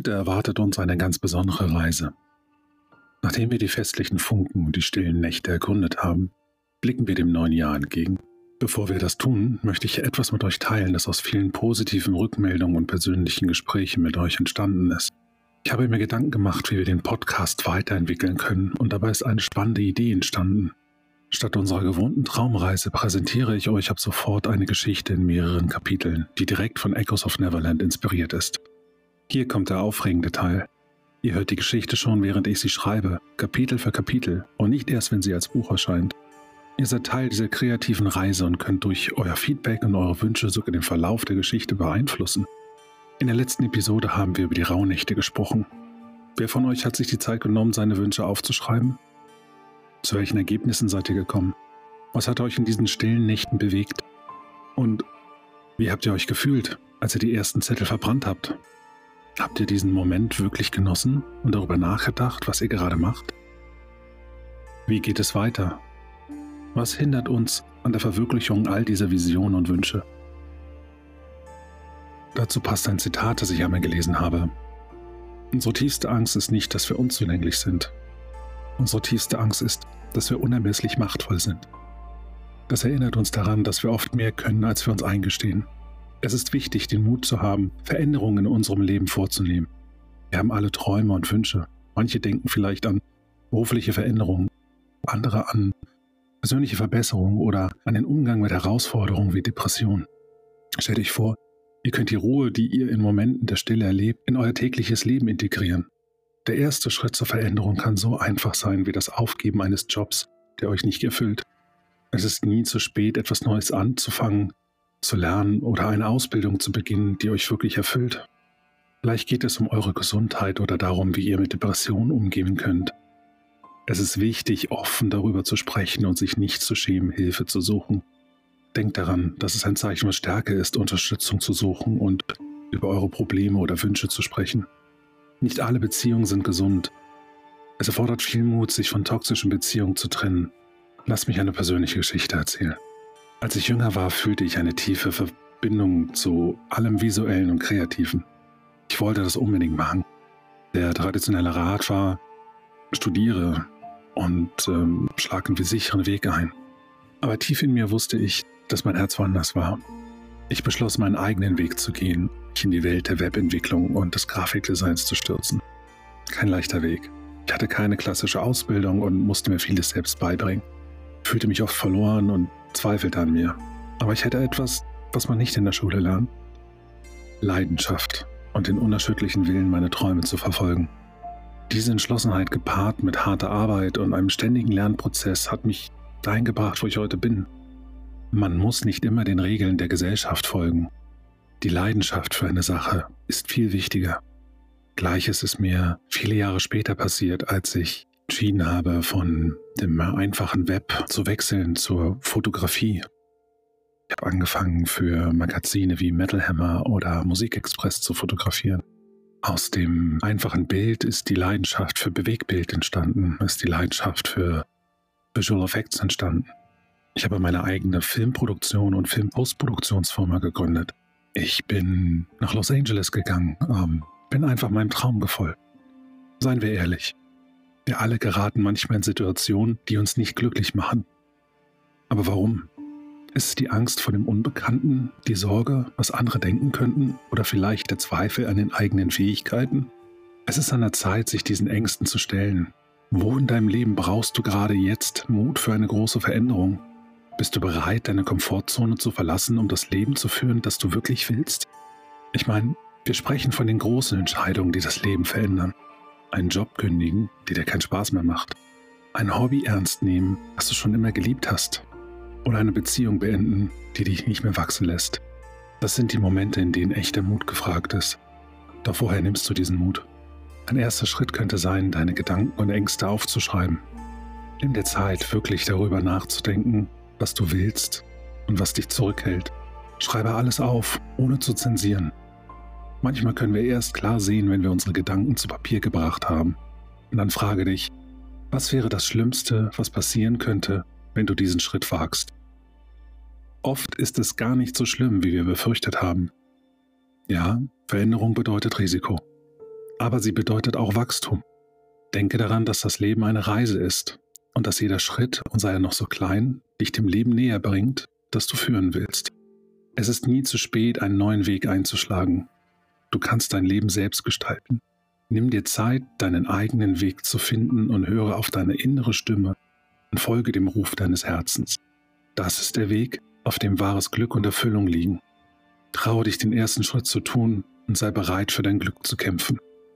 Heute erwartet uns eine ganz besondere Reise. Nachdem wir die festlichen Funken und die stillen Nächte ergründet haben, blicken wir dem neuen Jahr entgegen. Bevor wir das tun, möchte ich etwas mit euch teilen, das aus vielen positiven Rückmeldungen und persönlichen Gesprächen mit euch entstanden ist. Ich habe mir Gedanken gemacht, wie wir den Podcast weiterentwickeln können, und dabei ist eine spannende Idee entstanden. Statt unserer gewohnten Traumreise präsentiere ich euch ab sofort eine Geschichte in mehreren Kapiteln, die direkt von Echoes of Neverland inspiriert ist. Hier kommt der aufregende Teil. Ihr hört die Geschichte schon, während ich sie schreibe, Kapitel für Kapitel, und nicht erst, wenn sie als Buch erscheint. Ihr seid Teil dieser kreativen Reise und könnt durch euer Feedback und eure Wünsche sogar den Verlauf der Geschichte beeinflussen. In der letzten Episode haben wir über die Rauhnächte gesprochen. Wer von euch hat sich die Zeit genommen, seine Wünsche aufzuschreiben? Zu welchen Ergebnissen seid ihr gekommen? Was hat euch in diesen stillen Nächten bewegt? Und wie habt ihr euch gefühlt, als ihr die ersten Zettel verbrannt habt? Habt ihr diesen Moment wirklich genossen und darüber nachgedacht, was ihr gerade macht? Wie geht es weiter? Was hindert uns an der Verwirklichung all dieser Visionen und Wünsche? Dazu passt ein Zitat, das ich einmal gelesen habe. Unsere tiefste Angst ist nicht, dass wir unzulänglich sind. Unsere tiefste Angst ist, dass wir unermesslich machtvoll sind. Das erinnert uns daran, dass wir oft mehr können, als wir uns eingestehen. Es ist wichtig, den Mut zu haben, Veränderungen in unserem Leben vorzunehmen. Wir haben alle Träume und Wünsche. Manche denken vielleicht an berufliche Veränderungen, andere an persönliche Verbesserungen oder an den Umgang mit Herausforderungen wie Depressionen. Stellt euch vor, ihr könnt die Ruhe, die ihr in Momenten der Stille erlebt, in euer tägliches Leben integrieren. Der erste Schritt zur Veränderung kann so einfach sein wie das Aufgeben eines Jobs, der euch nicht erfüllt. Es ist nie zu spät, etwas Neues anzufangen, zu lernen oder eine Ausbildung zu beginnen, die euch wirklich erfüllt. Vielleicht geht es um eure Gesundheit oder darum, wie ihr mit Depressionen umgehen könnt. Es ist wichtig, offen darüber zu sprechen und sich nicht zu schämen, Hilfe zu suchen. Denkt daran, dass es ein Zeichen von Stärke ist, Unterstützung zu suchen und über eure Probleme oder Wünsche zu sprechen. Nicht alle Beziehungen sind gesund. Es erfordert viel Mut, sich von toxischen Beziehungen zu trennen. Lasst mich eine persönliche Geschichte erzählen. Als ich jünger war, fühlte ich eine tiefe Verbindung zu allem Visuellen und Kreativen. Ich wollte das unbedingt machen. Der traditionelle Rat war, studiere und schlag einen sicheren Weg ein. Aber tief in mir wusste ich, dass mein Herz woanders war. Ich beschloss, meinen eigenen Weg zu gehen, mich in die Welt der Webentwicklung und des Grafikdesigns zu stürzen. Kein leichter Weg. Ich hatte keine klassische Ausbildung und musste mir vieles selbst beibringen. Ich fühlte mich oft verloren und zweifelte an mir. Aber ich hätte etwas, was man nicht in der Schule lernt. Leidenschaft und den unerschütterlichen Willen, meine Träume zu verfolgen. Diese Entschlossenheit gepaart mit harter Arbeit und einem ständigen Lernprozess hat mich dahin gebracht, wo ich heute bin. Man muss nicht immer den Regeln der Gesellschaft folgen. Die Leidenschaft für eine Sache ist viel wichtiger. Gleiches ist mir viele Jahre später passiert, als ich entschieden habe, von dem einfachen Web zu wechseln zur Fotografie. Ich habe angefangen, für Magazine wie Metal Hammer oder Musikexpress zu fotografieren. Aus dem einfachen Bild ist die Leidenschaft für Bewegtbild entstanden, ist die Leidenschaft für Visual Effects entstanden. Ich habe meine eigene Filmproduktion und Filmpostproduktionsfirma gegründet. Ich bin nach Los Angeles gegangen, bin einfach meinem Traum gefolgt. Seien wir ehrlich, wir alle geraten manchmal in Situationen, die uns nicht glücklich machen. Aber warum? Ist es die Angst vor dem Unbekannten, die Sorge, was andere denken könnten, oder vielleicht der Zweifel an den eigenen Fähigkeiten? Es ist an der Zeit, sich diesen Ängsten zu stellen. Wo in deinem Leben brauchst du gerade jetzt Mut für eine große Veränderung? Bist du bereit, deine Komfortzone zu verlassen, um das Leben zu führen, das du wirklich willst? Ich meine, wir sprechen von den großen Entscheidungen, die das Leben verändern. Einen Job kündigen, der dir keinen Spaß mehr macht. Ein Hobby ernst nehmen, das du schon immer geliebt hast. Oder eine Beziehung beenden, die dich nicht mehr wachsen lässt. Das sind die Momente, in denen echter Mut gefragt ist. Doch woher nimmst du diesen Mut? Ein erster Schritt könnte sein, deine Gedanken und Ängste aufzuschreiben. Nimm dir Zeit, wirklich darüber nachzudenken, was du willst und was dich zurückhält. Schreibe alles auf, ohne zu zensieren. Manchmal können wir erst klar sehen, wenn wir unsere Gedanken zu Papier gebracht haben. Und dann frage dich, was wäre das Schlimmste, was passieren könnte, wenn du diesen Schritt wagst? Oft ist es gar nicht so schlimm, wie wir befürchtet haben. Ja, Veränderung bedeutet Risiko. Aber sie bedeutet auch Wachstum. Denke daran, dass das Leben eine Reise ist und dass jeder Schritt, und sei er noch so klein, dich dem Leben näher bringt, das du führen willst. Es ist nie zu spät, einen neuen Weg einzuschlagen. Du kannst dein Leben selbst gestalten. Nimm dir Zeit, deinen eigenen Weg zu finden und höre auf deine innere Stimme und folge dem Ruf deines Herzens. Das ist der Weg, auf dem wahres Glück und Erfüllung liegen. Traue dich, den ersten Schritt zu tun und sei bereit, für dein Glück zu kämpfen.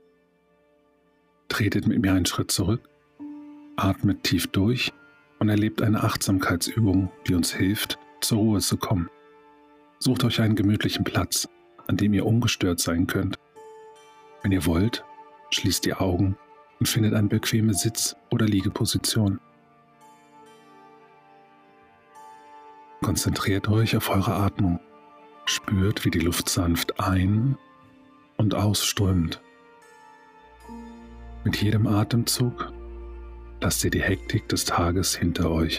Tretet mit mir einen Schritt zurück, atmet tief durch und erlebt eine Achtsamkeitsübung, die uns hilft, zur Ruhe zu kommen. Sucht euch einen gemütlichen Platz, an dem ihr ungestört sein könnt. Wenn ihr wollt, schließt die Augen und findet eine bequeme Sitz- oder Liegeposition. Konzentriert euch auf eure Atmung. Spürt, wie die Luft sanft ein- und ausströmt. Mit jedem Atemzug lasst ihr die Hektik des Tages hinter euch.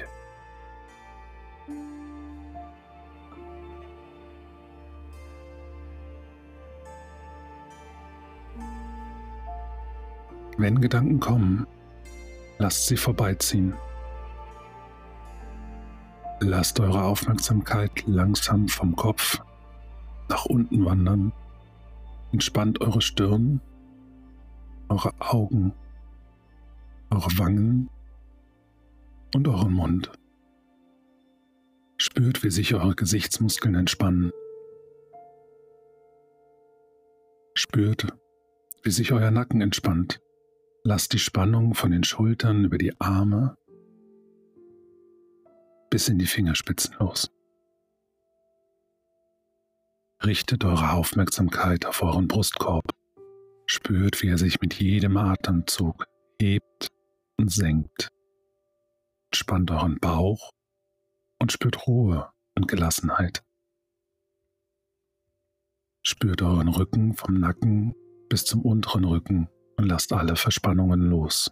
Wenn Gedanken kommen, lasst sie vorbeiziehen. Lasst eure Aufmerksamkeit langsam vom Kopf nach unten wandern. Entspannt eure Stirn, eure Augen, eure Wangen und euren Mund. Spürt, wie sich eure Gesichtsmuskeln entspannen. Spürt, wie sich euer Nacken entspannt. Lasst die Spannung von den Schultern über die Arme bis in die Fingerspitzen los. Richtet eure Aufmerksamkeit auf euren Brustkorb. Spürt, wie er sich mit jedem Atemzug hebt und senkt. Entspannt euren Bauch und spürt Ruhe und Gelassenheit. Spürt euren Rücken vom Nacken bis zum unteren Rücken und lasst alle Verspannungen los.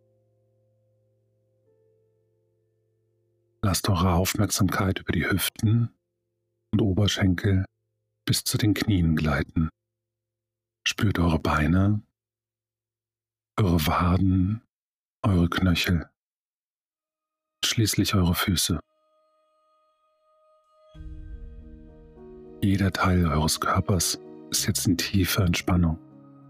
Lasst eure Aufmerksamkeit über die Hüften und Oberschenkel bis zu den Knien gleiten. Spürt eure Beine, eure Waden, eure Knöchel, schließlich eure Füße. Jeder Teil eures Körpers ist jetzt in tiefer Entspannung.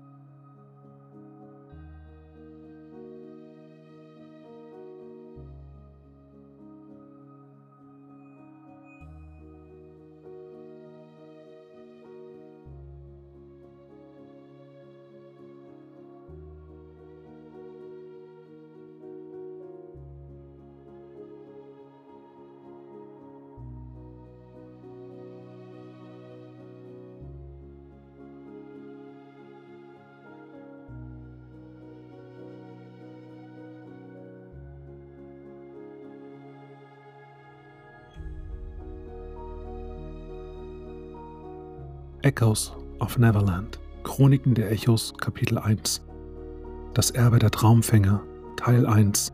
Echoes of Neverland, Chroniken der Echos, Kapitel 1. Das Erbe der Traumfänger, Teil 1.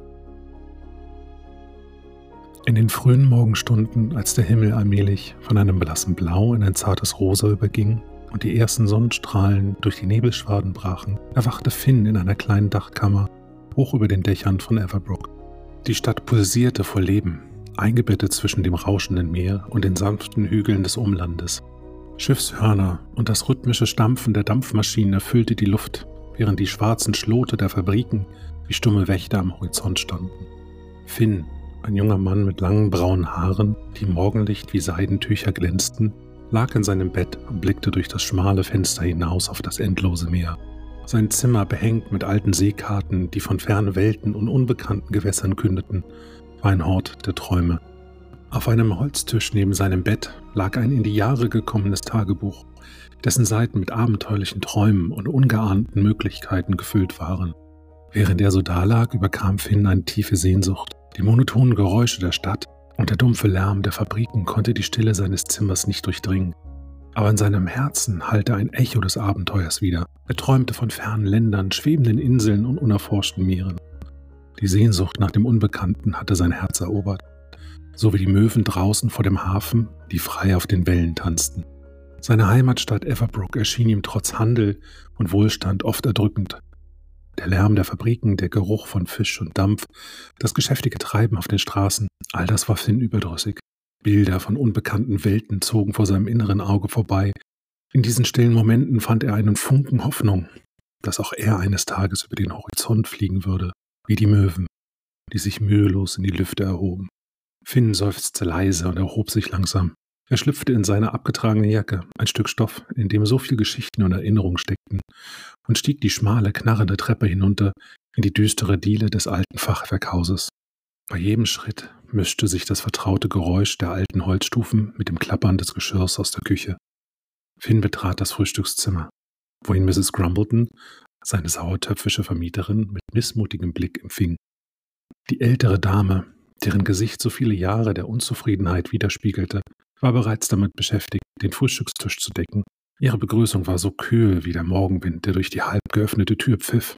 In den frühen Morgenstunden, als der Himmel allmählich von einem blassen Blau in ein zartes Rosa überging und die ersten Sonnenstrahlen durch die Nebelschwaden brachen, erwachte Finn in einer kleinen Dachkammer hoch über den Dächern von Everbrook. Die Stadt pulsierte vor Leben, eingebettet zwischen dem rauschenden Meer und den sanften Hügeln des Umlandes. Schiffshörner und das rhythmische Stampfen der Dampfmaschinen erfüllte die Luft, während die schwarzen Schlote der Fabriken wie stumme Wächter am Horizont standen. Finn, ein junger Mann mit langen braunen Haaren, die im Morgenlicht wie Seidentücher glänzten, lag in seinem Bett und blickte durch das schmale Fenster hinaus auf das endlose Meer. Sein Zimmer, behängt mit alten Seekarten, die von fernen Welten und unbekannten Gewässern kündeten, war ein Hort der Träume. Auf einem Holztisch neben seinem Bett lag ein in die Jahre gekommenes Tagebuch, dessen Seiten mit abenteuerlichen Träumen und ungeahnten Möglichkeiten gefüllt waren. Während er so dalag, überkam Finn eine tiefe Sehnsucht. Die monotonen Geräusche der Stadt und der dumpfe Lärm der Fabriken konnte die Stille seines Zimmers nicht durchdringen. Aber in seinem Herzen hallte ein Echo des Abenteuers wieder. Er träumte von fernen Ländern, schwebenden Inseln und unerforschten Meeren. Die Sehnsucht nach dem Unbekannten hatte sein Herz erobert, so wie die Möwen draußen vor dem Hafen, die frei auf den Wellen tanzten. Seine Heimatstadt Everbrook erschien ihm trotz Handel und Wohlstand oft erdrückend. Der Lärm der Fabriken, der Geruch von Fisch und Dampf, das geschäftige Treiben auf den Straßen, all das war Finn überdrüssig. Bilder von unbekannten Welten zogen vor seinem inneren Auge vorbei. In diesen stillen Momenten fand er einen Funken Hoffnung, dass auch er eines Tages über den Horizont fliegen würde, wie die Möwen, die sich mühelos in die Lüfte erhoben. Finn seufzte leise und erhob sich langsam. Er schlüpfte in seine abgetragene Jacke, ein Stück Stoff, in dem so viel Geschichten und Erinnerungen steckten, und stieg die schmale, knarrende Treppe hinunter in die düstere Diele des alten Fachwerkhauses. Bei jedem Schritt mischte sich das vertraute Geräusch der alten Holzstufen mit dem Klappern des Geschirrs aus der Küche. Finn betrat das Frühstückszimmer, wo ihn Mrs. Grumbleton, seine sauertöpfische Vermieterin, mit missmutigem Blick empfing. Die ältere Dame, deren Gesicht so viele Jahre der Unzufriedenheit widerspiegelte, war bereits damit beschäftigt, den Frühstückstisch zu decken. Ihre Begrüßung war so kühl wie der Morgenwind, der durch die halb geöffnete Tür pfiff.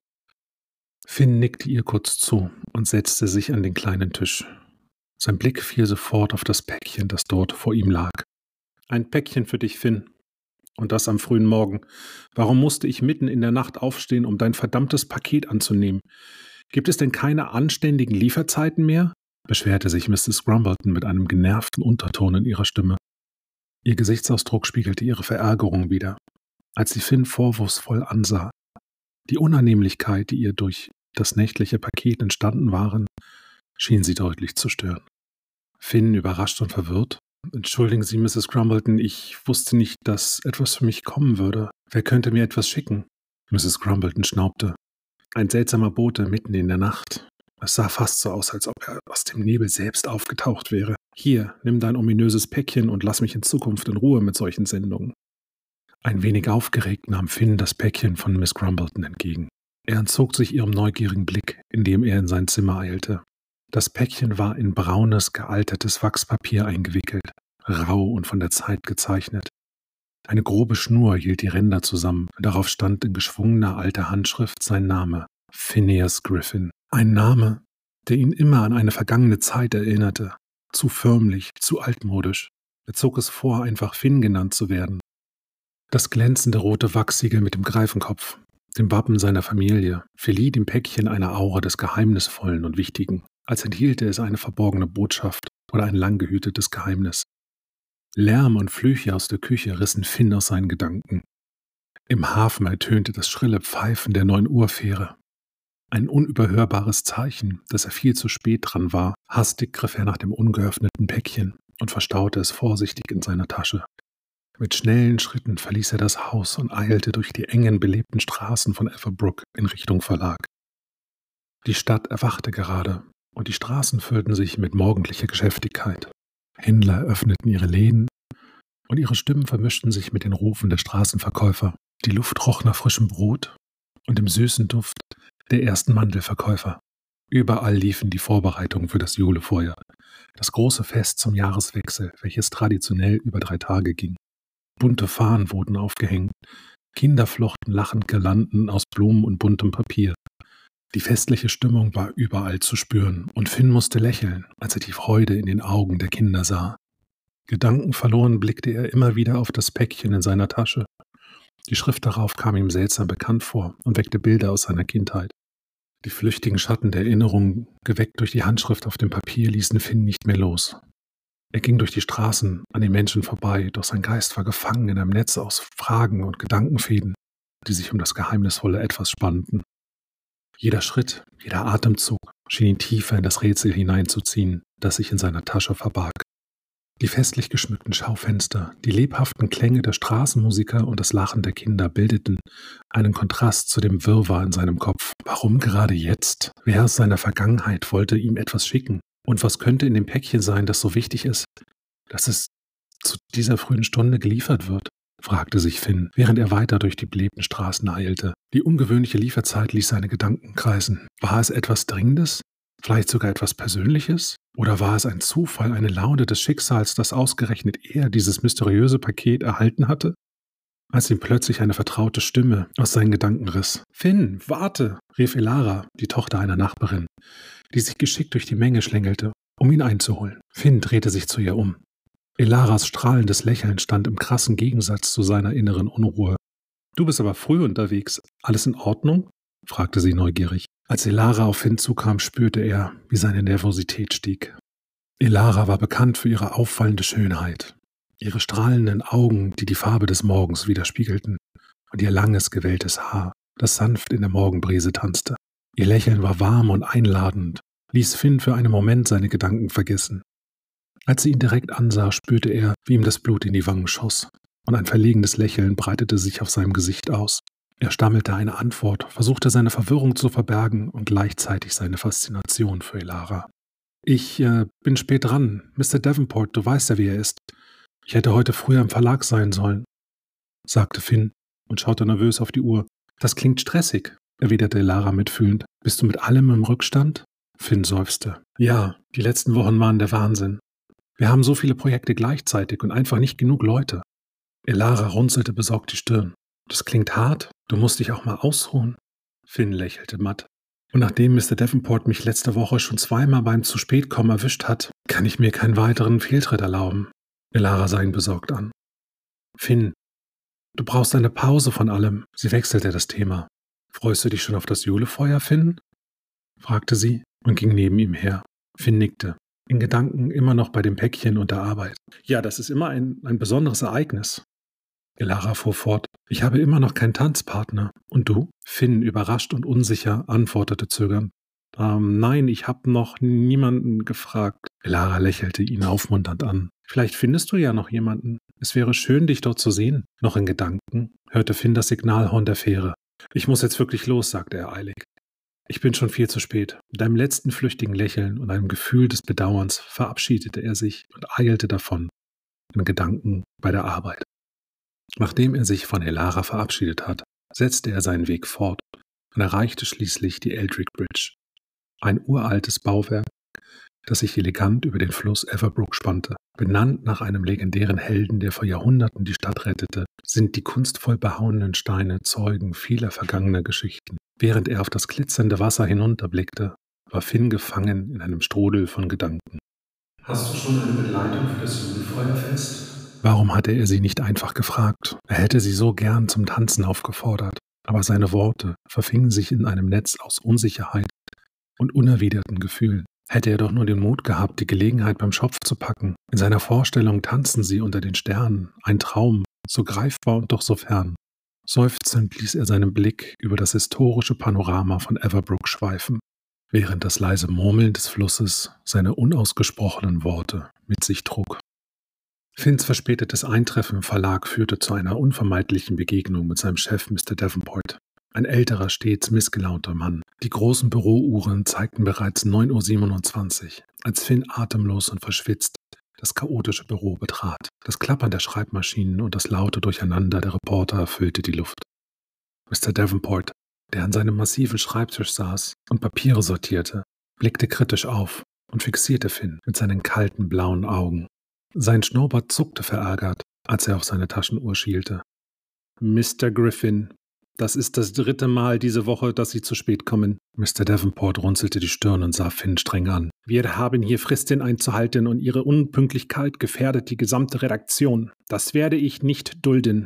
Finn nickte ihr kurz zu und setzte sich an den kleinen Tisch. Sein Blick fiel sofort auf das Päckchen, das dort vor ihm lag. »Ein Päckchen für dich, Finn. Und das am frühen Morgen. Warum musste ich mitten in der Nacht aufstehen, um dein verdammtes Paket anzunehmen? Gibt es denn keine anständigen Lieferzeiten mehr?« beschwerte sich Mrs. Grumbleton mit einem genervten Unterton in ihrer Stimme. Ihr Gesichtsausdruck spiegelte ihre Verärgerung wider, als sie Finn vorwurfsvoll ansah. Die Unannehmlichkeit, die ihr durch das nächtliche Paket entstanden waren, schien sie deutlich zu stören. Finn, überrascht und verwirrt: »Entschuldigen Sie, Mrs. Grumbleton, ich wusste nicht, dass etwas für mich kommen würde. Wer könnte mir etwas schicken?« Mrs. Grumbleton schnaubte. »Ein seltsamer Bote mitten in der Nacht. Es sah fast so aus, als ob er aus dem Nebel selbst aufgetaucht wäre. Hier, nimm dein ominöses Päckchen und lass mich in Zukunft in Ruhe mit solchen Sendungen.« Ein wenig aufgeregt nahm Finn das Päckchen von Miss Grumbleton entgegen. Er entzog sich ihrem neugierigen Blick, indem er in sein Zimmer eilte. Das Päckchen war in braunes, gealtertes Wachspapier eingewickelt, rau und von der Zeit gezeichnet. Eine grobe Schnur hielt die Ränder zusammen, und darauf stand in geschwungener alter Handschrift sein Name: Phineas Griffin. Ein Name, der ihn immer an eine vergangene Zeit erinnerte. Zu förmlich, zu altmodisch. Er zog es vor, einfach Finn genannt zu werden. Das glänzende rote Wachsiegel mit dem Greifenkopf, dem Wappen seiner Familie, verlieh dem Päckchen eine Aura des Geheimnisvollen und Wichtigen, als enthielte es eine verborgene Botschaft oder ein lang gehütetes Geheimnis. Lärm und Flüche aus der Küche rissen Finn aus seinen Gedanken. Im Hafen ertönte das schrille Pfeifen der 9-Uhr-Fähre. Ein unüberhörbares Zeichen, dass er viel zu spät dran war. Hastig griff er nach dem ungeöffneten Päckchen und verstaute es vorsichtig in seiner Tasche. Mit schnellen Schritten verließ er das Haus und eilte durch die engen, belebten Straßen von Everbrook in Richtung Verlag. Die Stadt erwachte gerade, und die Straßen füllten sich mit morgendlicher Geschäftigkeit. Händler öffneten ihre Läden, und ihre Stimmen vermischten sich mit den Rufen der Straßenverkäufer. Die Luft roch nach frischem Brot und dem süßen Duft der ersten Mandelverkäufer. Überall liefen die Vorbereitungen für das Julefeuer, das große Fest zum Jahreswechsel, welches traditionell über 3 Tage ging. Bunte Fahnen wurden aufgehängt, Kinder flochten lachend Girlanden aus Blumen und buntem Papier. Die festliche Stimmung war überall zu spüren, und Finn musste lächeln, als er die Freude in den Augen der Kinder sah. Gedankenverloren blickte er immer wieder auf das Päckchen in seiner Tasche. Die Schrift darauf kam ihm seltsam bekannt vor und weckte Bilder aus seiner Kindheit. Die flüchtigen Schatten der Erinnerungen, geweckt durch die Handschrift auf dem Papier, ließen Finn nicht mehr los. Er ging durch die Straßen an den Menschen vorbei, doch sein Geist war gefangen in einem Netz aus Fragen und Gedankenfäden, die sich um das geheimnisvolle Etwas spannten. Jeder Schritt, jeder Atemzug schien ihn tiefer in das Rätsel hineinzuziehen, das sich in seiner Tasche verbarg. Die festlich geschmückten Schaufenster, die lebhaften Klänge der Straßenmusiker und das Lachen der Kinder bildeten einen Kontrast zu dem Wirrwarr in seinem Kopf. Warum gerade jetzt? Wer aus seiner Vergangenheit wollte ihm etwas schicken? Und was könnte in dem Päckchen sein, das so wichtig ist, dass es zu dieser frühen Stunde geliefert wird? Fragte sich Finn, während er weiter durch die belebten Straßen eilte. Die ungewöhnliche Lieferzeit ließ seine Gedanken kreisen. War es etwas Dringendes? Vielleicht sogar etwas Persönliches? Oder war es ein Zufall, eine Laune des Schicksals, dass ausgerechnet er dieses mysteriöse Paket erhalten hatte? Als ihm plötzlich eine vertraute Stimme aus seinen Gedanken riss. »Finn, warte!« rief Elara, die Tochter einer Nachbarin, die sich geschickt durch die Menge schlängelte, um ihn einzuholen. Finn drehte sich zu ihr um. Elaras strahlendes Lächeln stand im krassen Gegensatz zu seiner inneren Unruhe. »Du bist aber früh unterwegs. Alles in Ordnung?« fragte sie neugierig. Als Elara auf Finn zukam, spürte er, wie seine Nervosität stieg. Elara war bekannt für ihre auffallende Schönheit, ihre strahlenden Augen, die die Farbe des Morgens widerspiegelten, und ihr langes, gewelltes Haar, das sanft in der Morgenbrise tanzte. Ihr Lächeln war warm und einladend, ließ Finn für einen Moment seine Gedanken vergessen. Als sie ihn direkt ansah, spürte er, wie ihm das Blut in die Wangen schoss, und ein verlegenes Lächeln breitete sich auf seinem Gesicht aus. Er stammelte eine Antwort, versuchte seine Verwirrung zu verbergen und gleichzeitig seine Faszination für Elara. »Ich bin spät dran. Mr. Davenport, du weißt ja, wie er ist. Ich hätte heute früher im Verlag sein sollen«, sagte Finn und schaute nervös auf die Uhr. »Das klingt stressig«, erwiderte Elara mitfühlend. »Bist du mit allem im Rückstand?« Finn seufzte. »Ja, die letzten Wochen waren der Wahnsinn. Wir haben so viele Projekte gleichzeitig und einfach nicht genug Leute.« Elara runzelte besorgt die Stirn. »Das klingt hart. Du musst dich auch mal ausruhen.« Finn lächelte matt. »Und nachdem Mr. Davenport mich letzte Woche schon zweimal beim Zu-spät-Kommen erwischt hat, kann ich mir keinen weiteren Fehltritt erlauben.« Elara sah ihn besorgt an. »Finn, du brauchst eine Pause von allem.« Sie wechselte das Thema. »Freust du dich schon auf das Julefeuer, Finn?« fragte sie und ging neben ihm her. Finn nickte, in Gedanken immer noch bei dem Päckchen und der Arbeit. »Ja, das ist immer ein besonderes Ereignis.« Elara fuhr fort. »Ich habe immer noch keinen Tanzpartner. Und du?« Finn, überrascht und unsicher, antwortete zögernd. Nein, ich habe noch niemanden gefragt.« Elara lächelte ihn aufmunternd an. »Vielleicht findest du ja noch jemanden. Es wäre schön, dich dort zu sehen.« Noch in Gedanken hörte Finn das Signalhorn der Fähre. »Ich muss jetzt wirklich los«, sagte er eilig. »Ich bin schon viel zu spät.« Mit einem letzten flüchtigen Lächeln und einem Gefühl des Bedauerns verabschiedete er sich und eilte davon, in Gedanken bei der Arbeit. Nachdem er sich von Elara verabschiedet hat, setzte er seinen Weg fort und erreichte schließlich die Eldrick Bridge, ein uraltes Bauwerk, das sich elegant über den Fluss Everbrook spannte. Benannt nach einem legendären Helden, der vor Jahrhunderten die Stadt rettete, sind die kunstvoll behauenen Steine Zeugen vieler vergangener Geschichten. Während er auf das glitzernde Wasser hinunterblickte, war Finn gefangen in einem Strudel von Gedanken. »Hast du schon eine Begleitung für das Julefeuerfest?« Warum hatte er sie nicht einfach gefragt? Er hätte sie so gern zum Tanzen aufgefordert, aber seine Worte verfingen sich in einem Netz aus Unsicherheit und unerwiderten Gefühlen. Hätte er doch nur den Mut gehabt, die Gelegenheit beim Schopf zu packen. In seiner Vorstellung tanzen sie unter den Sternen, ein Traum, so greifbar und doch so fern. Seufzend ließ er seinen Blick über das historische Panorama von Everbrook schweifen, während das leise Murmeln des Flusses seine unausgesprochenen Worte mit sich trug. Finns verspätetes Eintreffen im Verlag führte zu einer unvermeidlichen Begegnung mit seinem Chef Mr. Davenport. Ein älterer, stets missgelaunter Mann. Die großen Bürouhren zeigten bereits 9:27 Uhr, als Finn atemlos und verschwitzt das chaotische Büro betrat. Das Klappern der Schreibmaschinen und das laute Durcheinander der Reporter erfüllte die Luft. Mr. Davenport, der an seinem massiven Schreibtisch saß und Papiere sortierte, blickte kritisch auf und fixierte Finn mit seinen kalten blauen Augen. Sein Schnurrbart zuckte verärgert, als er auf seine Taschenuhr schielte. »Mr. Griffin, das ist das 3. Mal diese Woche, dass Sie zu spät kommen.« Mr. Davenport runzelte die Stirn und sah Finn streng an. »Wir haben hier Fristen einzuhalten und Ihre Unpünktlichkeit gefährdet die gesamte Redaktion. Das werde ich nicht dulden.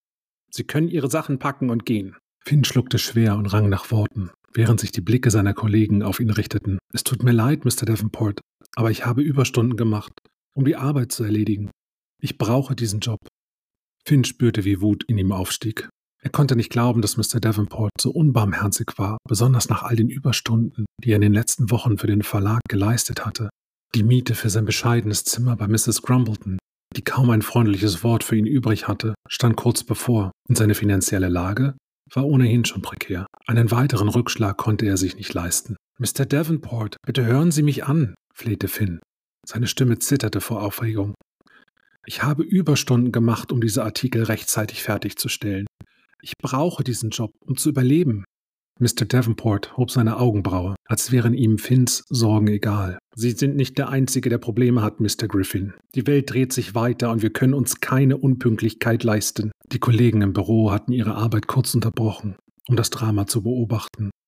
Sie können Ihre Sachen packen und gehen.« Finn schluckte schwer und rang nach Worten, während sich die Blicke seiner Kollegen auf ihn richteten. »Es tut mir leid, Mr. Davenport, aber ich habe Überstunden gemacht, um die Arbeit zu erledigen. Ich brauche diesen Job.« Finn spürte, wie Wut in ihm aufstieg. Er konnte nicht glauben, dass Mr. Davenport so unbarmherzig war, besonders nach all den Überstunden, die er in den letzten Wochen für den Verlag geleistet hatte. Die Miete für sein bescheidenes Zimmer bei Mrs. Grumbleton, die kaum ein freundliches Wort für ihn übrig hatte, stand kurz bevor, und seine finanzielle Lage war ohnehin schon prekär. Einen weiteren Rückschlag konnte er sich nicht leisten. »Mr. Davenport, bitte hören Sie mich an«, flehte Finn. Seine Stimme zitterte vor Aufregung. »Ich habe Überstunden gemacht, um diese Artikel rechtzeitig fertigzustellen. Ich brauche diesen Job, um zu überleben.« Mr. Davenport hob seine Augenbraue, als wären ihm Finns Sorgen egal. »Sie sind nicht der Einzige, der Probleme hat, Mr. Griffin. Die Welt dreht sich weiter und wir können uns keine Unpünktlichkeit leisten.« Die Kollegen im Büro hatten ihre Arbeit kurz unterbrochen, um das Drama zu beobachten.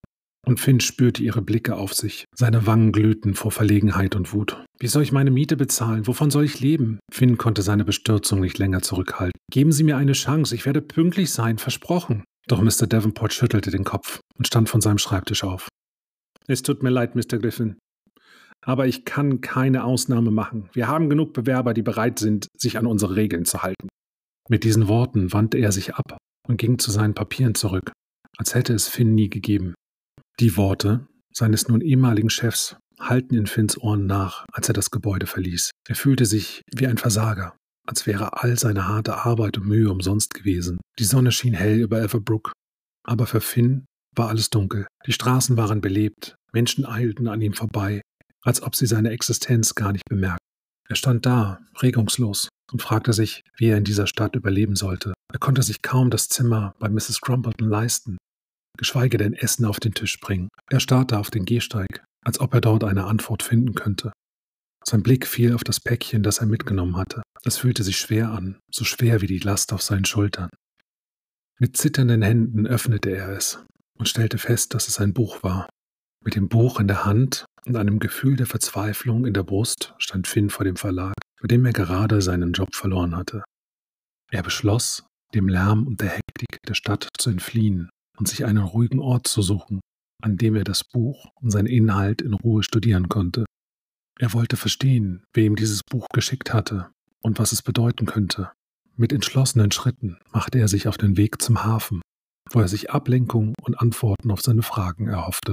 Und Finn spürte ihre Blicke auf sich. Seine Wangen glühten vor Verlegenheit und Wut. Wie soll ich meine Miete bezahlen? Wovon soll ich leben? Finn konnte seine Bestürzung nicht länger zurückhalten. Geben Sie mir eine Chance, ich werde pünktlich sein, versprochen. Doch Mr. Davenport schüttelte den Kopf und stand von seinem Schreibtisch auf. Es tut mir leid, Mr. Griffin. Aber ich kann keine Ausnahme machen. Wir haben genug Bewerber, die bereit sind, sich an unsere Regeln zu halten. Mit diesen Worten wandte er sich ab und ging zu seinen Papieren zurück, als hätte es Finn nie gegeben. Die Worte seines nun ehemaligen Chefs hallten in Finns Ohren nach, als er das Gebäude verließ. Er fühlte sich wie ein Versager, als wäre all seine harte Arbeit und Mühe umsonst gewesen. Die Sonne schien hell über Everbrook, aber für Finn war alles dunkel. Die Straßen waren belebt, Menschen eilten an ihm vorbei, als ob sie seine Existenz gar nicht bemerkten. Er stand da, regungslos, und fragte sich, wie er in dieser Stadt überleben sollte. Er konnte sich kaum das Zimmer bei Mrs. Grumpleton leisten, geschweige denn Essen auf den Tisch bringen. Er starrte auf den Gehsteig, als ob er dort eine Antwort finden könnte. Sein Blick fiel auf das Päckchen, das er mitgenommen hatte. Es fühlte sich schwer an, so schwer wie die Last auf seinen Schultern. Mit zitternden Händen öffnete er es und stellte fest, dass es ein Buch war. Mit dem Buch in der Hand und einem Gefühl der Verzweiflung in der Brust stand Finn vor dem Verlag, bei dem er gerade seinen Job verloren hatte. Er beschloss, dem Lärm und der Hektik der Stadt zu entfliehen und sich einen ruhigen Ort zu suchen, an dem er das Buch und seinen Inhalt in Ruhe studieren konnte. Er wollte verstehen, wer ihm dieses Buch geschickt hatte und was es bedeuten könnte. Mit entschlossenen Schritten machte er sich auf den Weg zum Hafen, wo er sich Ablenkung und Antworten auf seine Fragen erhoffte.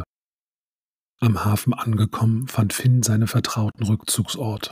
Am Hafen angekommen, fand Finn seinen vertrauten Rückzugsort.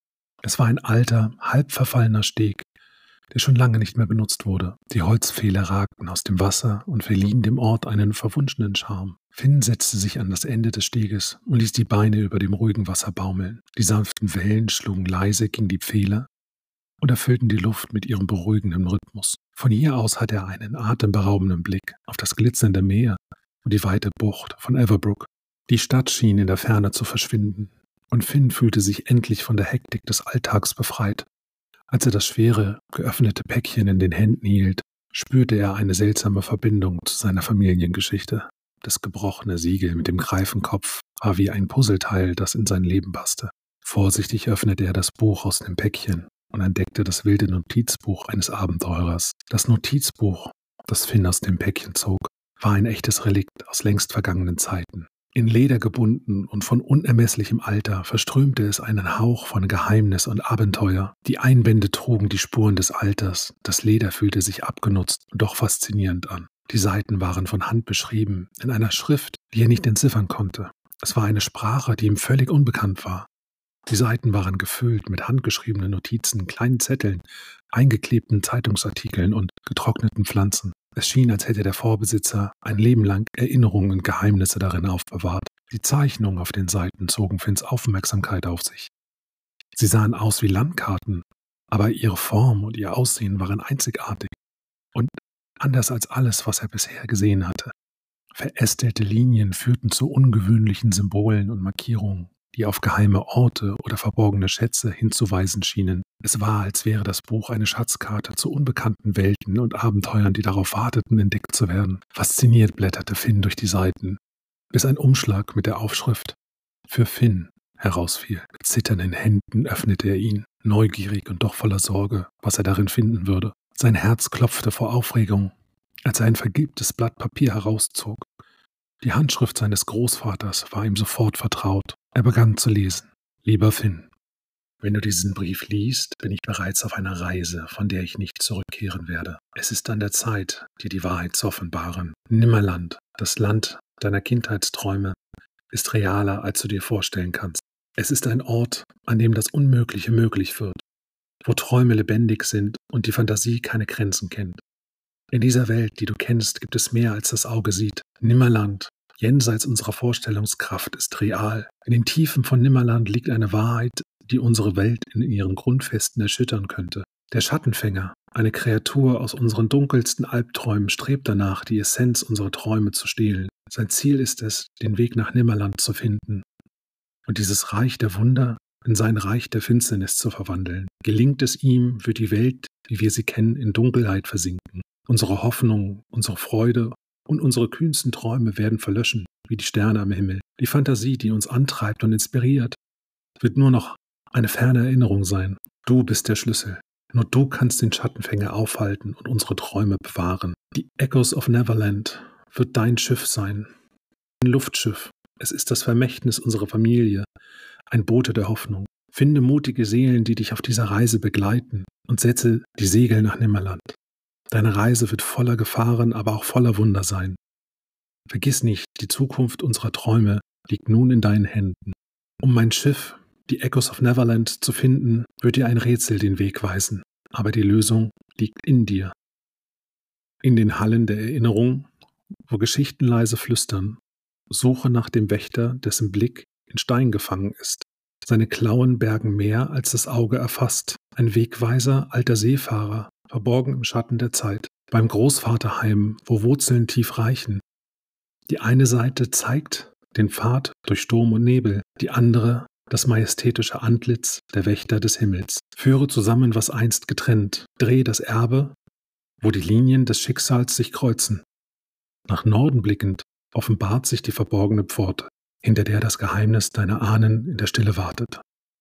Es war ein alter, halb verfallener Steg, der schon lange nicht mehr benutzt wurde. Die Holzpfähle ragten aus dem Wasser und verliehen dem Ort einen verwunschenen Charme. Finn setzte sich an das Ende des Steges und ließ die Beine über dem ruhigen Wasser baumeln. Die sanften Wellen schlugen leise gegen die Pfähle und erfüllten die Luft mit ihrem beruhigenden Rhythmus. Von hier aus hatte er einen atemberaubenden Blick auf das glitzernde Meer und die weite Bucht von Everbrook. Die Stadt schien in der Ferne zu verschwinden, und Finn fühlte sich endlich von der Hektik des Alltags befreit. Als er das schwere, geöffnete Päckchen in den Händen hielt, spürte er eine seltsame Verbindung zu seiner Familiengeschichte. Das gebrochene Siegel mit dem Greifenkopf war wie ein Puzzleteil, das in sein Leben passte. Vorsichtig öffnete er das Buch aus dem Päckchen und entdeckte das wilde Notizbuch eines Abenteurers. Das Notizbuch, das Finn aus dem Päckchen zog, war ein echtes Relikt aus längst vergangenen Zeiten. In Leder gebunden und von unermesslichem Alter verströmte es einen Hauch von Geheimnis und Abenteuer. Die Einbände trugen die Spuren des Alters, das Leder fühlte sich abgenutzt und doch faszinierend an. Die Seiten waren von Hand beschrieben, in einer Schrift, die er nicht entziffern konnte. Es war eine Sprache, die ihm völlig unbekannt war. Die Seiten waren gefüllt mit handgeschriebenen Notizen, kleinen Zetteln, eingeklebten Zeitungsartikeln und getrockneten Pflanzen. Es schien, als hätte der Vorbesitzer ein Leben lang Erinnerungen und Geheimnisse darin aufbewahrt. Die Zeichnungen auf den Seiten zogen Finns Aufmerksamkeit auf sich. Sie sahen aus wie Landkarten, aber ihre Form und ihr Aussehen waren einzigartig und anders als alles, was er bisher gesehen hatte. Verästelte Linien führten zu ungewöhnlichen Symbolen und Markierungen, die auf geheime Orte oder verborgene Schätze hinzuweisen schienen. Es war, als wäre das Buch eine Schatzkarte zu unbekannten Welten und Abenteuern, die darauf warteten, entdeckt zu werden. Fasziniert blätterte Finn durch die Seiten, bis ein Umschlag mit der Aufschrift »Für Finn« herausfiel. Mit zitternden Händen öffnete er ihn, neugierig und doch voller Sorge, was er darin finden würde. Sein Herz klopfte vor Aufregung, als er ein vergilbtes Blatt Papier herauszog. Die Handschrift seines Großvaters war ihm sofort vertraut. Er begann zu lesen. »Lieber Finn, wenn du diesen Brief liest, bin ich bereits auf einer Reise, von der ich nicht zurückkehren werde. Es ist an der Zeit, dir die Wahrheit zu offenbaren. Nimmerland, das Land deiner Kindheitsträume, ist realer, als du dir vorstellen kannst. Es ist ein Ort, an dem das Unmögliche möglich wird, wo Träume lebendig sind und die Fantasie keine Grenzen kennt. In dieser Welt, die du kennst, gibt es mehr, als das Auge sieht. Nimmerland, jenseits unserer Vorstellungskraft, ist real. In den Tiefen von Nimmerland liegt eine Wahrheit, die unsere Welt in ihren Grundfesten erschüttern könnte. Der Schattenfänger, eine Kreatur aus unseren dunkelsten Albträumen, strebt danach, die Essenz unserer Träume zu stehlen. Sein Ziel ist es, den Weg nach Nimmerland zu finden und dieses Reich der Wunder in sein Reich der Finsternis zu verwandeln. Gelingt es ihm, wird die Welt, wie wir sie kennen, in Dunkelheit versinken. Unsere Hoffnung, unsere Freude und unsere kühnsten Träume werden verlöschen. wie die Sterne am Himmel. Die Fantasie, die uns antreibt und inspiriert, wird nur noch eine ferne Erinnerung sein. Du bist der Schlüssel. Nur du kannst den Schattenfänger aufhalten und unsere Träume bewahren. Die Echoes of Neverland wird dein Schiff sein. Ein Luftschiff. Es ist das Vermächtnis unserer Familie. Ein Bote der Hoffnung. Finde mutige Seelen, die dich auf dieser Reise begleiten und setze die Segel nach Nimmerland. Deine Reise wird voller Gefahren, aber auch voller Wunder sein. Vergiss nicht, die Zukunft unserer Träume liegt nun in deinen Händen. Um mein Schiff, die Echoes of Neverland, zu finden, wird dir ein Rätsel den Weg weisen, aber die Lösung liegt in dir. In den Hallen der Erinnerung, wo Geschichten leise flüstern, suche nach dem Wächter, dessen Blick in Stein gefangen ist. Seine Klauen bergen mehr, als das Auge erfasst. Ein Wegweiser, alter Seefahrer, verborgen im Schatten der Zeit. Beim Großvaterheim, wo Wurzeln tief reichen. Die eine Seite zeigt den Pfad durch Sturm und Nebel, die andere das majestätische Antlitz der Wächter des Himmels. Führe zusammen, was einst getrennt. Dreh das Erbe, wo die Linien des Schicksals sich kreuzen. Nach Norden blickend offenbart sich die verborgene Pforte, hinter der das Geheimnis deiner Ahnen in der Stille wartet.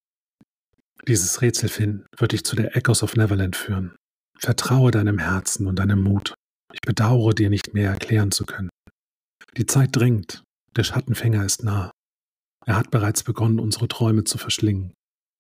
Dieses Rätsel, Finn, wird dich zu der Echoes of Neverland führen. Vertraue deinem Herzen und deinem Mut. Ich bedauere dir nicht mehr erklären zu können. Die Zeit drängt, der Schattenfänger ist nah. Er hat bereits begonnen, unsere Träume zu verschlingen.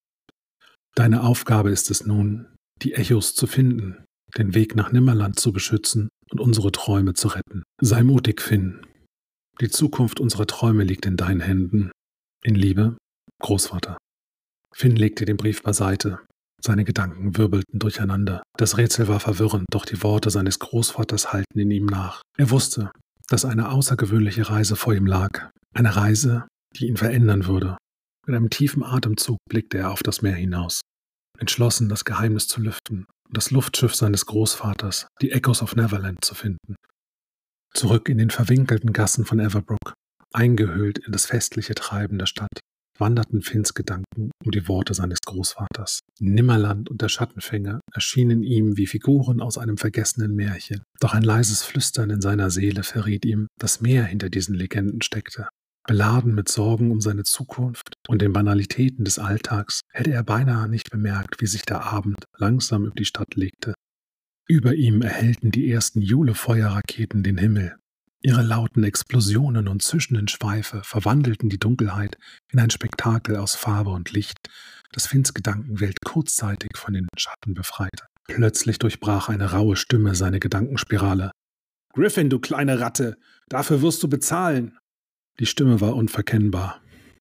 Deine Aufgabe ist es nun, die Echos zu finden, den Weg nach Nimmerland zu beschützen und unsere Träume zu retten. Sei mutig, Finn. Die Zukunft unserer Träume liegt in deinen Händen. In Liebe, Großvater. Finn legte den Brief beiseite. Seine Gedanken wirbelten durcheinander. Das Rätsel war verwirrend, doch die Worte seines Großvaters hallten in ihm nach. Er wusste, dass eine außergewöhnliche Reise vor ihm lag. Eine Reise, die ihn verändern würde. Mit einem tiefen Atemzug blickte er auf das Meer hinaus, entschlossen, das Geheimnis zu lüften und das Luftschiff seines Großvaters, die Echoes of Neverland, zu finden. Zurück in den verwinkelten Gassen von Everbrook, eingehüllt in das festliche Treiben der Stadt, wanderten Finns Gedanken um die Worte seines Großvaters. Nimmerland und der Schattenfänger erschienen ihm wie Figuren aus einem vergessenen Märchen. Doch ein leises Flüstern in seiner Seele verriet ihm, dass mehr hinter diesen Legenden steckte. Beladen mit Sorgen um seine Zukunft und den Banalitäten des Alltags, hätte er beinahe nicht bemerkt, wie sich der Abend langsam über die Stadt legte. Über ihm erhellten die ersten Julefeuerraketen den Himmel. Ihre lauten Explosionen und zischenden Schweife verwandelten die Dunkelheit in ein Spektakel aus Farbe und Licht, das Finns Gedankenwelt kurzzeitig von den Schatten befreite. Plötzlich durchbrach eine raue Stimme seine Gedankenspirale. »Griffin, du kleine Ratte, dafür wirst du bezahlen!« Die Stimme war unverkennbar.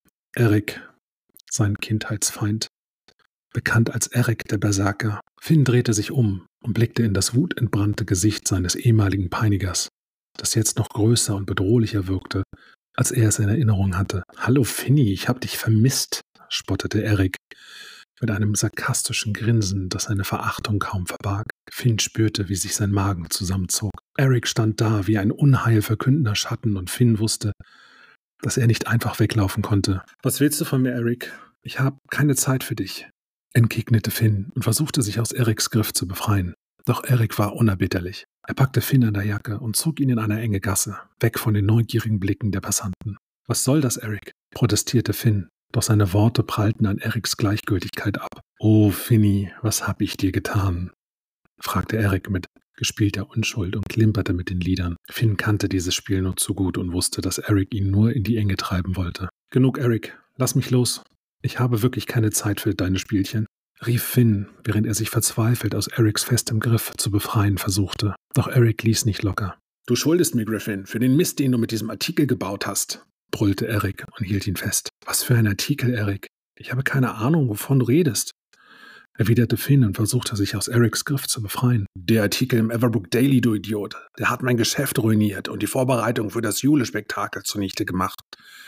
Eric, sein Kindheitsfeind, bekannt als Eric der Berserker. Finn drehte sich um und blickte in das wutentbrannte Gesicht seines ehemaligen Peinigers, das jetzt noch größer und bedrohlicher wirkte, als er es in Erinnerung hatte. »Hallo Finny, ich hab dich vermisst«, spottete Eric, mit einem sarkastischen Grinsen, das seine Verachtung kaum verbarg. Finn spürte, wie sich sein Magen zusammenzog. Eric stand da wie ein unheilverkündender Schatten und Finn wusste, dass er nicht einfach weglaufen konnte. »Was willst du von mir, Eric? Ich habe keine Zeit für dich«, entgegnete Finn und versuchte sich aus Erics Griff zu befreien. Doch Eric war unerbitterlich. Er packte Finn an der Jacke und zog ihn in eine enge Gasse, weg von den neugierigen Blicken der Passanten. »Was soll das, Eric?«, protestierte Finn, doch seine Worte prallten an Erics Gleichgültigkeit ab. »Oh, Finny, was hab ich dir getan?«, fragte Eric mit gespielter Unschuld und klimperte mit den Lidern. Finn kannte dieses Spiel nur zu gut und wusste, dass Eric ihn nur in die Enge treiben wollte. »Genug, Eric, lass mich los. Ich habe wirklich keine Zeit für deine Spielchen«, rief Finn, während er sich verzweifelt aus Erics festem Griff zu befreien versuchte. Doch Eric ließ nicht locker. »Du schuldest mir, Griffin, für den Mist, den du mit diesem Artikel gebaut hast«, brüllte Eric und hielt ihn fest. »Was für ein Artikel, Eric? Ich habe keine Ahnung, wovon du redest«, erwiderte Finn und versuchte sich aus Erics Griff zu befreien. »Der Artikel im Everbrook Daily, du Idiot, der hat mein Geschäft ruiniert und die Vorbereitung für das Jule-Spektakel zunichte gemacht.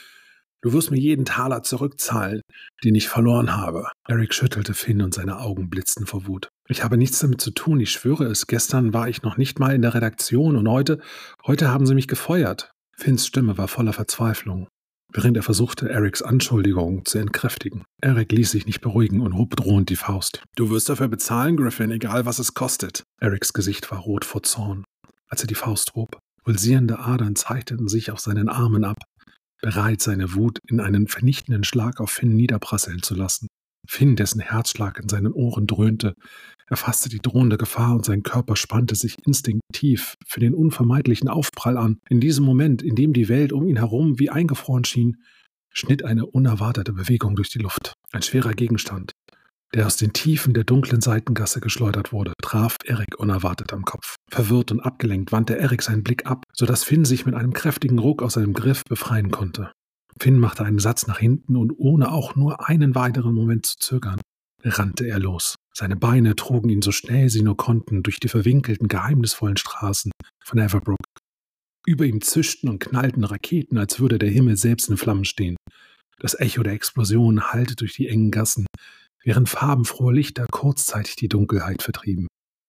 Du wirst mir jeden Taler zurückzahlen, den ich verloren habe.« Eric schüttelte Finn und seine Augen blitzten vor Wut. »Ich habe nichts damit zu tun, ich schwöre es. Gestern war ich noch nicht mal in der Redaktion und heute haben sie mich gefeuert.« Finns Stimme war voller Verzweiflung, während er versuchte, Erics Anschuldigungen zu entkräftigen. Eric ließ sich nicht beruhigen und hob drohend die Faust. »Du wirst dafür bezahlen, Griffin, egal was es kostet.« Erics Gesicht war rot vor Zorn, als er die Faust hob. Pulsierende Adern zeichneten sich auf seinen Armen ab. bereit, seine Wut in einen vernichtenden Schlag auf Finn niederprasseln zu lassen. Finn, dessen Herzschlag in seinen Ohren dröhnte, erfasste die drohende Gefahr und sein Körper spannte sich instinktiv für den unvermeidlichen Aufprall an. In diesem Moment, in dem die Welt um ihn herum wie eingefroren schien, schnitt eine unerwartete Bewegung durch die Luft. Ein schwerer Gegenstand, der aus den Tiefen der dunklen Seitengasse geschleudert wurde, traf Eric unerwartet am Kopf. Verwirrt und abgelenkt wandte Eric seinen Blick ab, sodass Finn sich mit einem kräftigen Ruck aus seinem Griff befreien konnte. Finn machte einen Satz nach hinten und ohne auch nur einen weiteren Moment zu zögern, rannte er los. Seine Beine trugen ihn so schnell sie nur konnten durch die verwinkelten, geheimnisvollen Straßen von Everbrook. Über ihm zischten und knallten Raketen, als würde der Himmel selbst in Flammen stehen. Das Echo der Explosion hallte durch die engen Gassen, während farbenfrohe Lichter kurzzeitig die Dunkelheit vertrieben.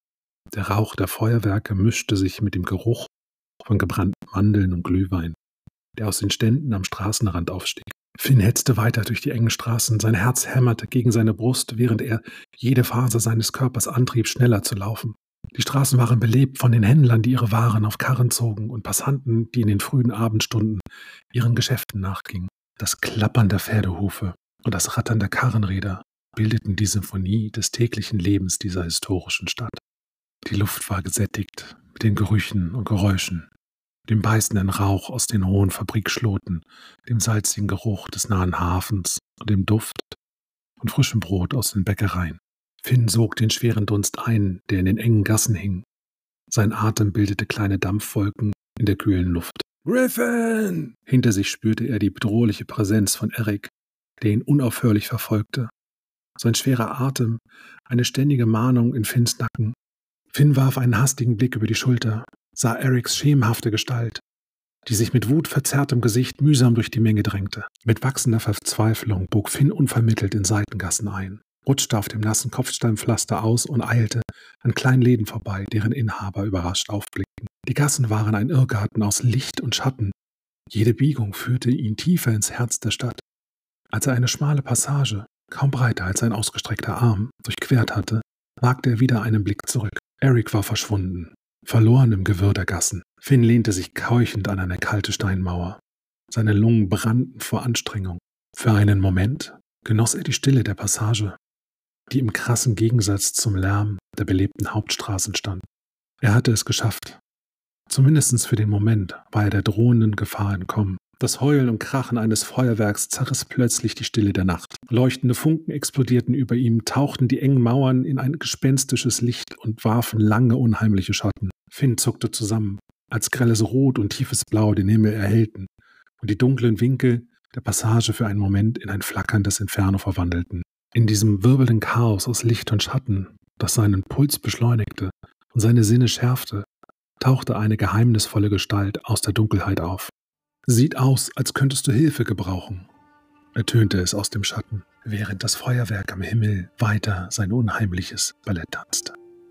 Der Rauch der Feuerwerke mischte sich mit dem Geruch von gebrannten Mandeln und Glühwein, der aus den Ständen am Straßenrand aufstieg. Finn hetzte weiter durch die engen Straßen, sein Herz hämmerte gegen seine Brust, während er jede Faser seines Körpers antrieb, schneller zu laufen. Die Straßen waren belebt von den Händlern, die ihre Waren auf Karren zogen, und Passanten, die in den frühen Abendstunden ihren Geschäften nachgingen. Das Klappern der Pferdehufe und das Rattern der Karrenräder bildeten die Symphonie des täglichen Lebens dieser historischen Stadt. Die Luft war gesättigt mit den Gerüchen und Geräuschen, dem beißenden Rauch aus den hohen Fabrikschloten, dem salzigen Geruch des nahen Hafens und dem Duft von frischem Brot aus den Bäckereien. Finn sog den schweren Dunst ein, der in den engen Gassen hing. Sein Atem bildete kleine Dampfwolken in der kühlen Luft. »Griffin!« Hinter sich spürte er die bedrohliche Präsenz von Eric, der ihn unaufhörlich verfolgte. Sein schwerer Atem, eine ständige Mahnung in Finns Nacken. Finn warf einen hastigen Blick über die Schulter, sah Erics schemenhafte Gestalt, die sich mit wutverzerrtem Gesicht mühsam durch die Menge drängte. Mit wachsender Verzweiflung bog Finn unvermittelt in Seitengassen ein, rutschte auf dem nassen Kopfsteinpflaster aus und eilte an kleinen Läden vorbei, deren Inhaber überrascht aufblickten. Die Gassen waren ein Irrgarten aus Licht und Schatten. Jede Biegung führte ihn tiefer ins Herz der Stadt. Als er eine schmale Passage, kaum breiter als ein ausgestreckter Arm, durchquert hatte, wagte er wieder einen Blick zurück. Eric war verschwunden, verloren im Gewirr der Gassen. Finn lehnte sich keuchend an eine kalte Steinmauer. Seine Lungen brannten vor Anstrengung. Für einen Moment genoss er die Stille der Passage, die im krassen Gegensatz zum Lärm der belebten Hauptstraßen stand. Er hatte es geschafft. Zumindest für den Moment war er der drohenden Gefahr entkommen. Das Heulen und Krachen eines Feuerwerks zerriss plötzlich die Stille der Nacht. Leuchtende Funken explodierten über ihm, tauchten die engen Mauern in ein gespenstisches Licht und warfen lange, unheimliche Schatten. Finn zuckte zusammen, als grelles Rot und tiefes Blau den Himmel erhellten und die dunklen Winkel der Passage für einen Moment in ein flackerndes Inferno verwandelten. In diesem wirbelnden Chaos aus Licht und Schatten, das seinen Puls beschleunigte und seine Sinne schärfte, tauchte eine geheimnisvolle Gestalt aus der Dunkelheit auf. »Sieht aus, als könntest du Hilfe gebrauchen«, ertönte es aus dem Schatten, während das Feuerwerk am Himmel weiter sein unheimliches Ballett tanzte.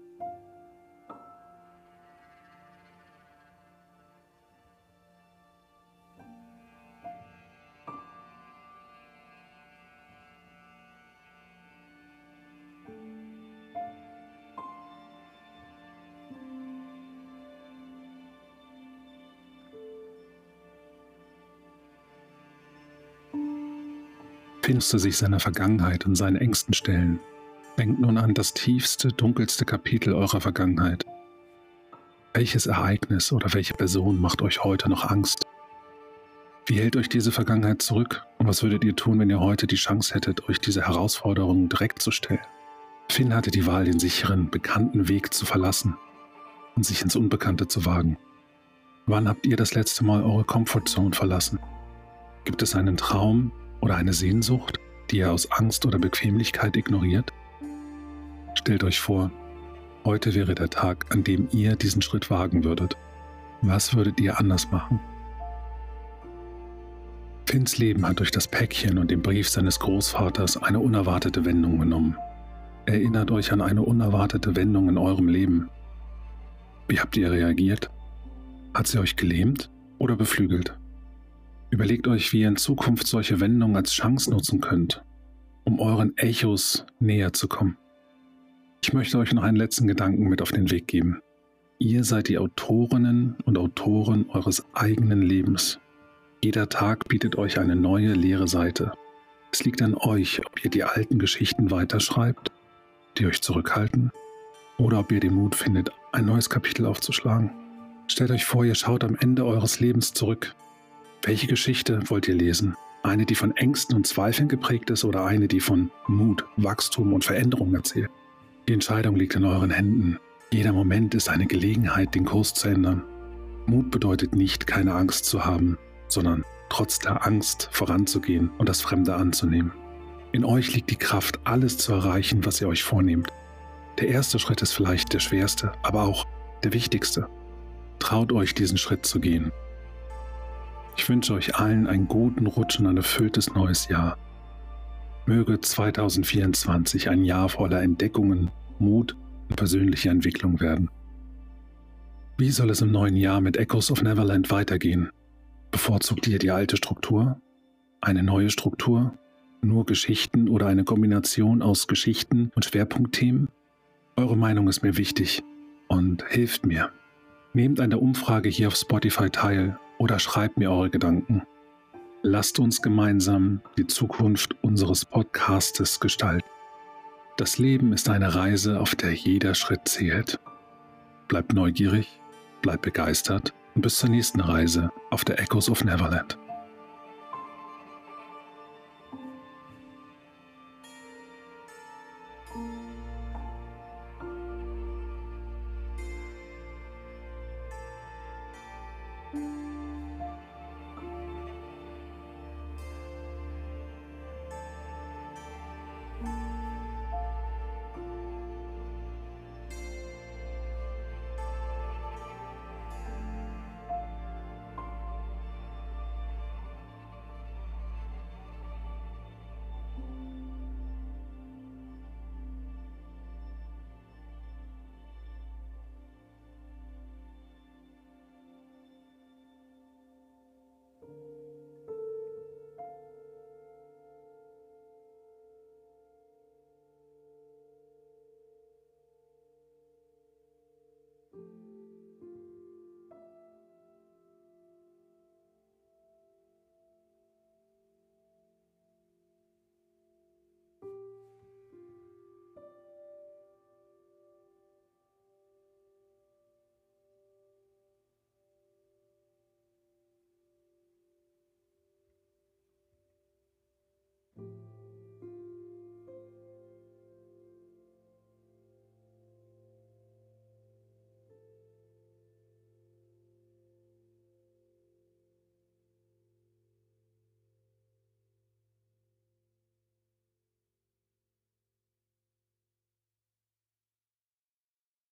Finn musste sich seiner Vergangenheit und seinen Ängsten stellen. Denkt nun an das tiefste, dunkelste Kapitel eurer Vergangenheit. Welches Ereignis oder welche Person macht euch heute noch Angst? Wie hält euch diese Vergangenheit zurück? Und was würdet ihr tun, wenn ihr heute die Chance hättet, euch diese Herausforderungen direkt zu stellen? Finn hatte die Wahl, den sicheren, bekannten Weg zu verlassen und sich ins Unbekannte zu wagen. Wann habt ihr das letzte Mal eure Comfortzone verlassen? Gibt es einen Traum oder eine Sehnsucht, die ihr aus Angst oder Bequemlichkeit ignoriert? Stellt euch vor, heute wäre der Tag, an dem ihr diesen Schritt wagen würdet. Was würdet ihr anders machen? Finns Leben hat durch das Päckchen und den Brief seines Großvaters eine unerwartete Wendung genommen. Erinnert euch an eine unerwartete Wendung in eurem Leben. Wie habt ihr reagiert? Hat sie euch gelähmt oder beflügelt? Überlegt euch, wie ihr in Zukunft solche Wendungen als Chance nutzen könnt, um euren Echos näher zu kommen. Ich möchte euch noch einen letzten Gedanken mit auf den Weg geben. Ihr seid die Autorinnen und Autoren eures eigenen Lebens. Jeder Tag bietet euch eine neue leere Seite. Es liegt an euch, ob ihr die alten Geschichten weiterschreibt, die euch zurückhalten, oder ob ihr den Mut findet, ein neues Kapitel aufzuschlagen. Stellt euch vor, ihr schaut am Ende eures Lebens zurück. Welche Geschichte wollt ihr lesen? Eine, die von Ängsten und Zweifeln geprägt ist, oder eine, die von Mut, Wachstum und Veränderung erzählt? Die Entscheidung liegt in euren Händen. Jeder Moment ist eine Gelegenheit, den Kurs zu ändern. Mut bedeutet nicht, keine Angst zu haben, sondern trotz der Angst voranzugehen und das Fremde anzunehmen. In euch liegt die Kraft, alles zu erreichen, was ihr euch vornehmt. Der erste Schritt ist vielleicht der schwerste, aber auch der wichtigste. Traut euch, diesen Schritt zu gehen. Ich wünsche euch allen einen guten Rutsch und ein erfülltes neues Jahr. Möge 2024 ein Jahr voller Entdeckungen, Mut und persönlicher Entwicklung werden. Wie soll es im neuen Jahr mit Echoes of Neverland weitergehen? Bevorzugt ihr die alte Struktur? Eine neue Struktur? Nur Geschichten oder eine Kombination aus Geschichten und Schwerpunktthemen? Eure Meinung ist mir wichtig und hilft mir. Nehmt an der Umfrage hier auf Spotify teil oder schreibt mir eure Gedanken. Lasst uns gemeinsam die Zukunft unseres Podcastes gestalten. Das Leben ist eine Reise, auf der jeder Schritt zählt. Bleibt neugierig, bleibt begeistert und bis zur nächsten Reise auf der Echoes of Neverland.